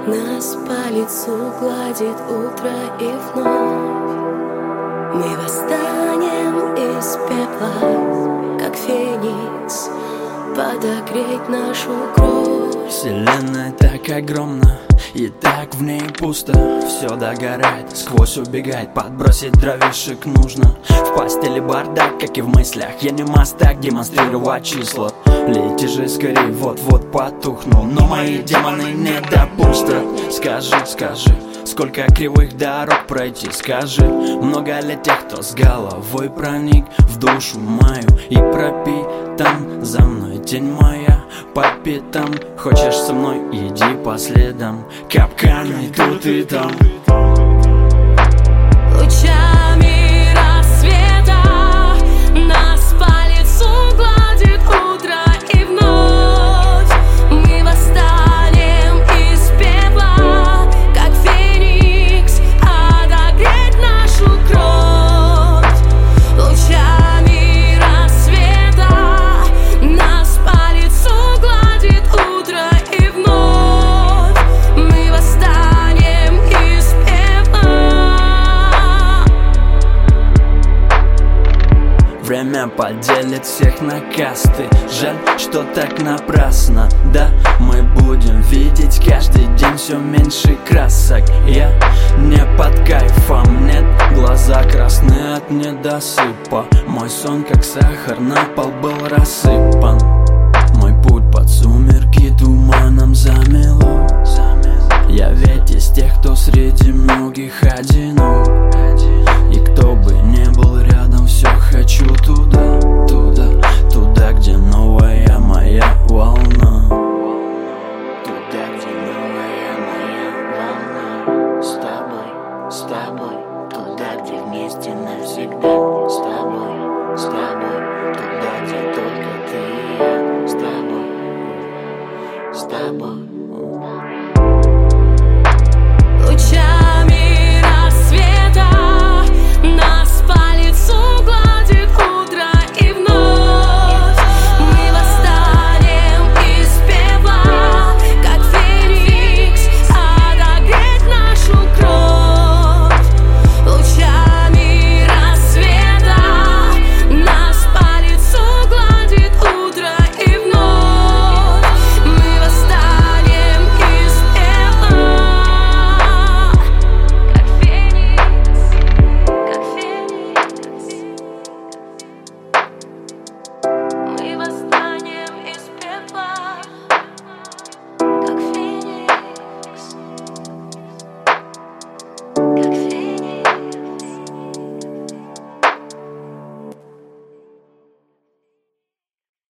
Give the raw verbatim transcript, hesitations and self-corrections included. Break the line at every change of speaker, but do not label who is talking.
Нас по лицу гладит утро и вновь мы восстанем из пепла, как феникс, подогреть нашу кровь.
Вселенная так огромна, и так в ней пусто. Все догорает, сквозь убегает, подбросить дровишек нужно. В постели бардак, как и в мыслях. Я не мастак демонстрировать числа. Лейте же скорее, вот-вот потухну, но мои демоны не допустят. Скажи, скажи, сколько кривых дорог пройти, скажи. Много ли тех, кто с головой проник в душу мою и пропитан за мной тень моя по пятам. Хочешь со мной, иди по следам, капканы тут и там.
Лучами рассвета нас по лицу гладит утро и вновь мы восстанем из пепла, как феникс, отогреть нашу кровь. Лучами рассвета нас по лицу гладит утро и вновь мы восстанем из пепла.
Время поделит всех на касты. Жаль, что так напрасно. Да, мы будем видеть каждый день все меньше красок. Я не под кайфом, нет, глаза красные от недосыпа. Мой сон, как сахар, на пол был рассыпан. Мой путь под сумерки туманом замело. Я ведь из тех, кто среди многих одинок, и кто бы не был рядом